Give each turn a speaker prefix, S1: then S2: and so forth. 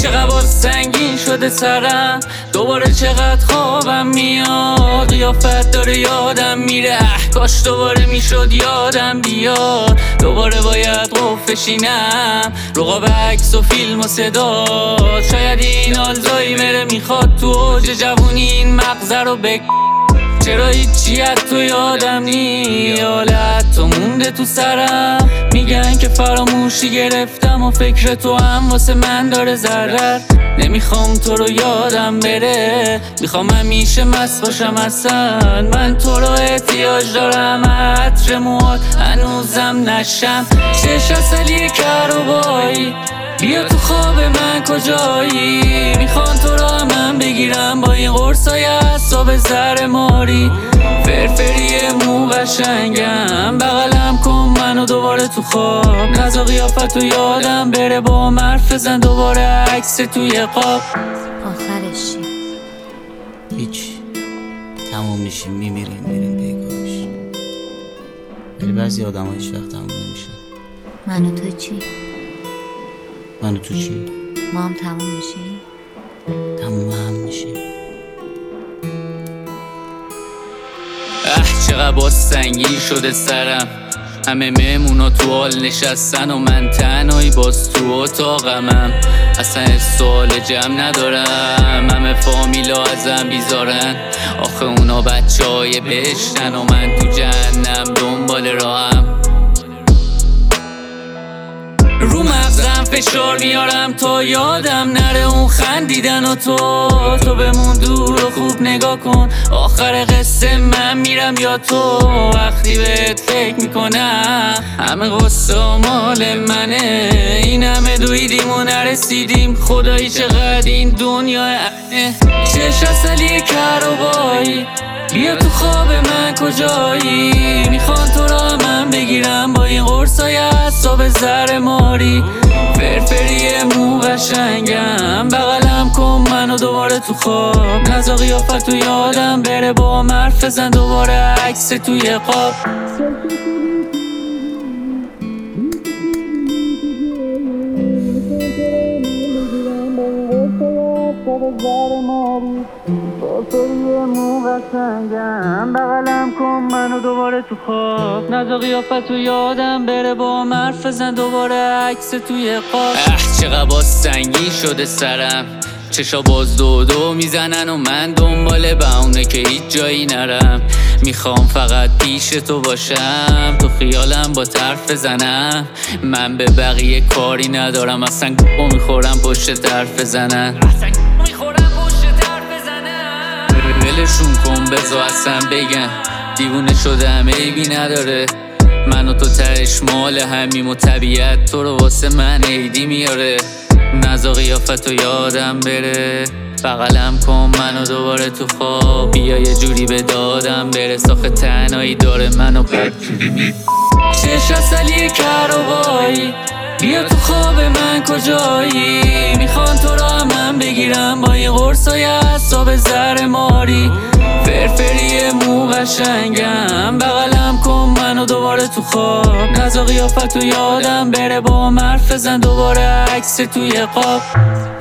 S1: چقدر باز سنگین شده سرم، دوباره چقدر خوابم میاد، قیافت داره یادم میره، کاش دوباره میشد یادم بیاد، دوباره باید قفشینم رو قاب عکس و فیلم و صدا. شاید این آلزایمر میخواد تو اوج جوونی این مغزه رو چرا هیچی از تو یادم نی، حالت تو مونده تو سرم، میگن که فراموشی گرفتم و فکر تو هم واسه من داره ضرر. نمیخوام تو رو یادم بره، میخوام همیشه مست باشم اصلا، من تو رو احتیاج دارم، عطر موهات هنوزم نشم، چش اصلی کربایی، بیا تو خواب من کجایی، میخوان تو رو من بگیرم با این قرصای اعصاب زر ماری، فرفری مو قشنگم، بغلم کن منو دوباره تو خواب، نزا قیافت و یادم بره، با هم حرف بزن دوباره عکس توی قاب.
S2: آخرش چی؟
S3: هیچ، تموم میشیم میمیریم میریم پیکاش، ولی بعضی آدم ها هیچ وقت تموم نمیشن.
S2: من و تو چی؟
S3: من و تو چی؟
S2: ما هم تموم میشیم؟
S3: تموم هم میشیم.
S1: چقدر باز سنگین شده سرم، همه مهمونا تو حال نشستن و من تنهایی باز تو اتاقمم، اصلا سوال جمع ندارم، همه فامیلا ازم بیزارن، آخه اونا بچه های بهشتن و من تو جهنم دنبال راهم، رو مغزم فشار میارم تا یادم نره اون خندیدن و تو بمون دور و خوب نگاه کن، آخر قصه من میرم یا تو، وقتی بهت فکر میکنم همه قصه مال منه، این همه دویدیم و نرسیدیم، خدایی چقدر این دنیا چش اصلی کربایی، بیا تو خواب من کجایی، میخوان تو را من بگیرم با این قرصای اعصاب زر ماری، فرفری مو قشنگم، بغلم کن منو دوباره تو خواب، نزا قیافت و یادم بره، با هم حرف بزن دوباره عکس توی قاب. بغلم کن منو دوباره تو خواب، نزا قیافت و یادم بره، با هم حرف بزن دوباره عکس توی قاب. چقدر باز سنگین شده سرم، چشا باز دو میزنن و من دنبال بهونه که هیچ جایی نرم، میخوام فقط پیش تو باشم، تو خیالم با طرف بزنم، من به بقیه کاری ندارم، اصلا گو میخورم پشت طرف بزنن، ولشون کن بذار اصلا بگن، دیوونه شدم عیبی نداره، من و تو تهش مال همیم و طبیعت تو رو واسه من عیدی میاره، نزا قیافت و یادم بره، بغلم کن منو دوباره تو خواب، بیا یه جوری به دادم برس، آخه تنهایی داره منو بدجوری چش اصلی کربایی، بیا تو خواب من کجایی، میخوان تو را من بگیرم با این قرصای اعصاب زر ماری، فرفری مو قشنگم، بغلم کن منو دوباره تو خواب، نزا قیافت و یادم بره، با هم حرف بزن دوباره عکس توی قاب.